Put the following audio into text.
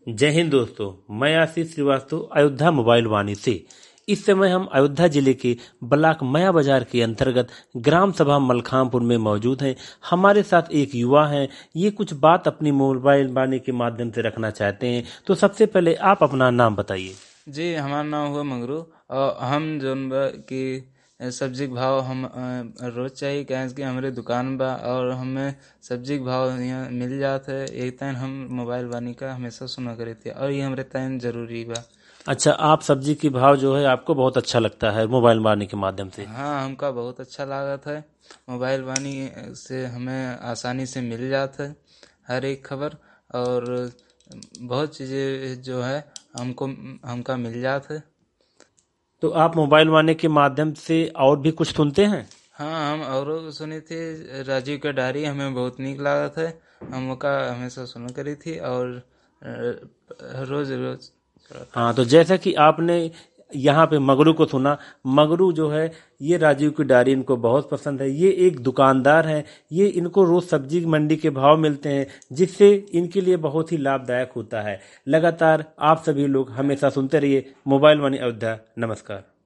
जय हिंद दोस्तों, मैं आशीष श्रीवास्तव अयोध्या मोबाइल वाणी से। इस समय हम अयोध्या जिले के ब्लॉक मया बाजार के अंतर्गत ग्राम सभा मलखामपुर में मौजूद हैं। हमारे साथ एक युवा हैं। ये कुछ बात अपनी मोबाइल वाणी के माध्यम से रखना चाहते हैं। तो सबसे पहले आप अपना नाम बताइए। जी, हमारा नाम हुआ मंगरू और हम जोन बा कि सब्जी के भाव हम रोज चाहिए कहें कि हमारे दुकान बा और हमें सब्जी के भाव यहाँ मिल जात है। एक तन हम मोबाइल वानी का हमेशा सुना करे थे और ये हमारे तन जरूरी बा। अच्छा, आप सब्जी की भाव जो है आपको बहुत अच्छा लगता है मोबाइल वाणी के माध्यम से। हाँ, हमका बहुत अच्छा लागत है। मोबाइल वानी से हमें आसानी से मिल जात है हर एक खबर और बहुत चीज़ें जो है हमका मिल जात है। तो आप मोबाइल वाणी के माध्यम से और भी कुछ सुनते हैं? हाँ, हम और सुनी थी राजीव का डायरी, हमें बहुत नीक लागत है। हम का हमेशा सुना करी थी और रोज रोज। हाँ, तो जैसा कि आपने यहाँ पे मगरू को सुना, मगरू जो है ये राजीव की डायरी इनको बहुत पसंद है। ये एक दुकानदार हैं। ये इनको रोज सब्जी मंडी के भाव मिलते हैं, जिससे इनके लिए बहुत ही लाभदायक होता है। लगातार आप सभी लोग हमेशा सुनते रहिए मोबाइल वाणी अयोध्या। नमस्कार।